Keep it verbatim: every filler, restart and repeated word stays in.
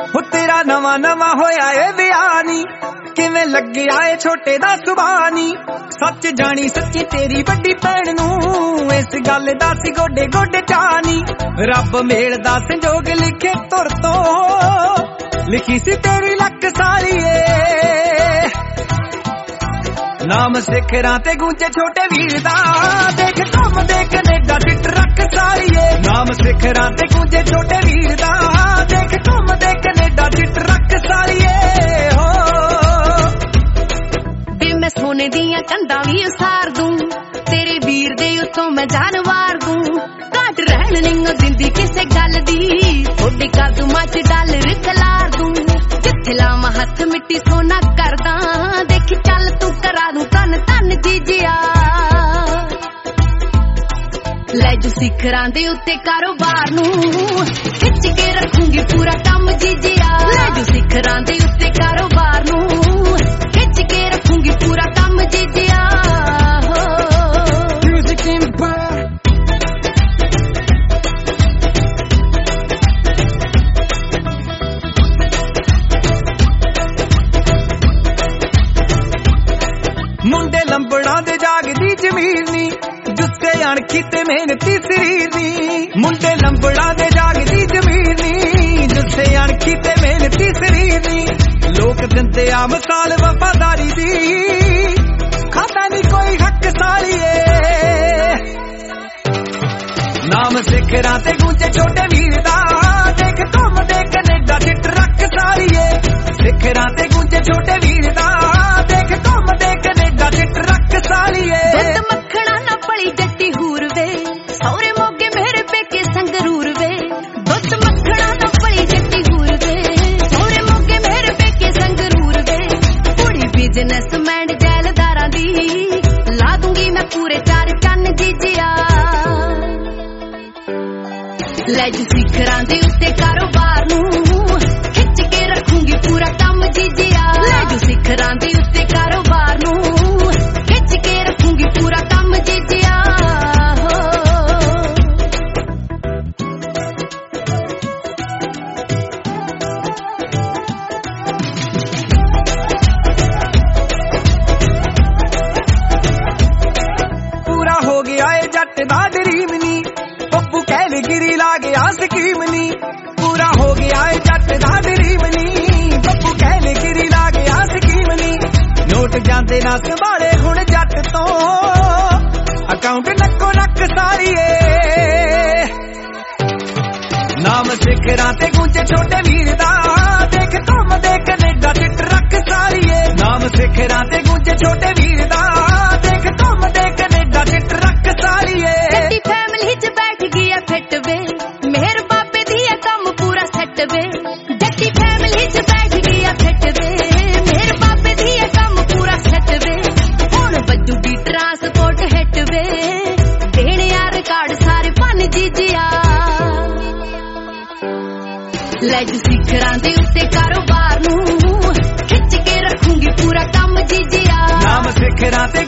हो तेरा नवा नवा होया ए बियानी किवें लग्या ए छोटे दा सुबानी सच जानी सच्ची तेरी वड्डी भैन नू इस गल दा सी गोडे गोडे चानी रब मेल दा संजोग लिखे तुर तो लिखी सी तेरी लक सालिए नाम सिखरां ते गूंजे छोटे वीर दा देख तुम दे कनेडा दी ट्रक सालिए नाम सिखरां ते गूंजे छोटे वीर दा देख तुम दे कनेडा दी ट्रक सालिए हो बे मैं सोने दियां कंधां वी उसार दूं तेरे वीर दे उत्तों मैं जान वार दूं घट रहन नहीं दिंदी किसे गल दी थोड़े कदमां च डॉलर खलार दूं जिथे लावां हथ मिट्टी सोना करदा देखी चल तू करा दूं तन तन जीजिया ले जू सिखरां दे उत्ते कारोबार नू खिच के रखूंगी पूरा काम जीजिया ले जू सिखरां दे उत्ते कारोबार नू खिच के रखूंगी पूरा काम जीजिया म्यूजिक एम्पायर मुंडे लंबड़ा दे जागदी जमीर नी जुस्से अणखी ते मेहनती शरीर नी मुंडे लंबड़ा दे जागदी जमीर नी जुस्से अणखी ते मेहनती शरीर नी लोक दिंदे आ मिसाल वफादारी दी खाता नी कोई हक सालिए नाम सिखरां ते गूंजे छोटे वीर दा देख तुम दे कनेडा दी ट्रक सालिए सिखरां ते गूंजे छोटे वीर दा देख तुम दे कनेडा दी ट्रक सालिए दुध मक्खणा ना पली जट्टी हूर वे सौरे मोगे मेरे पेके संगरूर वे दुध मक्खणा ना पली जट्टी हूर वे सौरे मोगे मेरे पेके संगरूर वे कुड़ी बिजनेसमैन जैलदारां दी ला दूंगी मैं पूरे चार चन्न जीजिया ले जू सिखरां दे उत्ते कारोबार नू खिच के रखूंगी पूरा काम जीजिया ले जू सिखरां दे उत्ते कारोबार नू खिच के रखूंगी पूरा काम जीजिया पूरा हो गया ए जट दा ड्रीम नी पप्पू कहले गिरी ला गया स्कीम नी पूरा हो गया ए जट दा ड्रीम नी पप्पू कहले गिरी ला गया स्कीम नी नोट जांदे ना संभाले हुण जट तो अकाउंट नक्को नक सारिए नाम सिखरां ते गूंजे छोटे वीर दा देख तुम दे कनेडा दी ट्रक सारिए नाम सिखरां ते गूंजे छोटे वीर दा देख तुम दे कनेडा दी ट्रक सारिए जट्टी फैमिली च बैठ गया फिट वे मेहर बाबे दी काम पूरा सेट वे जट्टी फैमिली च बैठ गया फिट वे मेहर बाबे दी काम पूरा सेट वे हुण बजूगी ट्रांसपोर्ट हिट वे देने आ रिकॉर्ड सारे पन जीजिया ले जू सिखरां दे उत्ते कारोबार नू खिच के रखूंगी पूरा काम जीजिया नाम सिखरां ते